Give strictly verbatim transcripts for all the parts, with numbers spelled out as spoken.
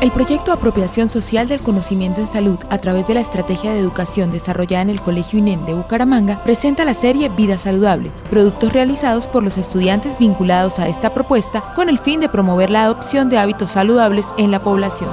El proyecto Apropiación Social del Conocimiento en Salud, a través de la estrategia de educación desarrollada en el Colegio INEM de Bucaramanga, presenta la serie Vida Saludable, productos realizados por los estudiantes vinculados a esta propuesta con el fin de promover la adopción de hábitos saludables en la población.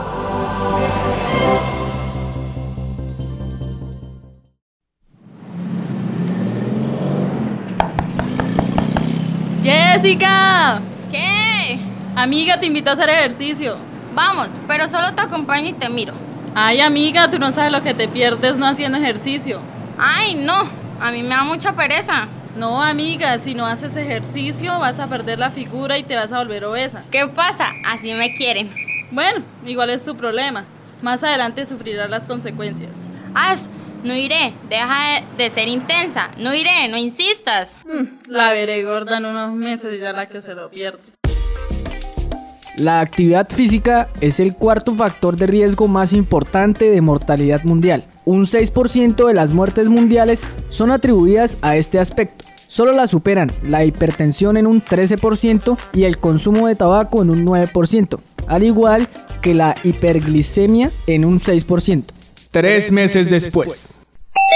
¡Jessica! ¿Qué? Amiga, te invito a hacer ejercicio. Vamos, pero solo te acompaño y te miro. Ay, amiga, tú no sabes lo que te pierdes no haciendo ejercicio. Ay, no, a mí me da mucha pereza. No, amiga, si no haces ejercicio vas a perder la figura y te vas a volver obesa. ¿Qué pasa? Así me quieren. Bueno, igual es tu problema. Más adelante sufrirás las consecuencias. Haz, no iré, deja de, de ser intensa. No iré, no insistas. Mm, la veré gorda en unos meses y ya la que se lo pierde. La actividad física es el cuarto factor de riesgo más importante de mortalidad mundial. Un seis por ciento de las muertes mundiales son atribuidas a este aspecto. Solo la superan la hipertensión en un trece por ciento y el consumo de tabaco en un nueve por ciento, al igual que la hiperglicemia en un seis por ciento. Tres meses después.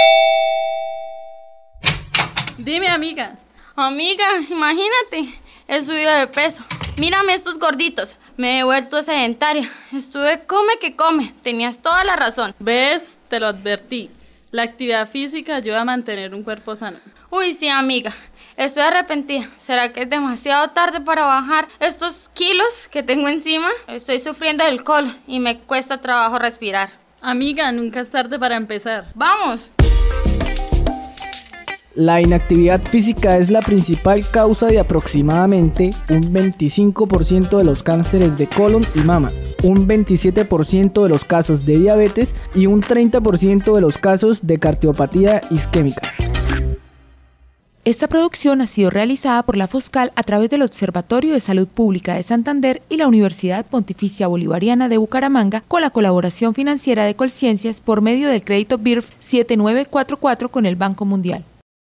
Dime, amiga. Amiga, imagínate, he subido de peso. Mírame estos gorditos, me he vuelto sedentaria. Estuve come que come, tenías toda la razón. ¿Ves? Te lo advertí. La actividad física ayuda a mantener un cuerpo sano. Uy, sí, amiga, estoy arrepentida. ¿Será que es demasiado tarde para bajar estos kilos que tengo encima? Estoy sufriendo del colon y me cuesta trabajo respirar. Amiga, nunca es tarde para empezar. ¡Vamos! La inactividad física es la principal causa de aproximadamente un veinticinco por ciento de los cánceres de colon y mama, un veintisiete por ciento de los casos de diabetes y un treinta por ciento de los casos de cardiopatía isquémica. Esta producción ha sido realizada por la Foscal a través del Observatorio de Salud Pública de Santander y la Universidad Pontificia Bolivariana de Bucaramanga, con la colaboración financiera de Colciencias por medio del crédito B I R F siete nueve cuatro cuatro con el Banco Mundial.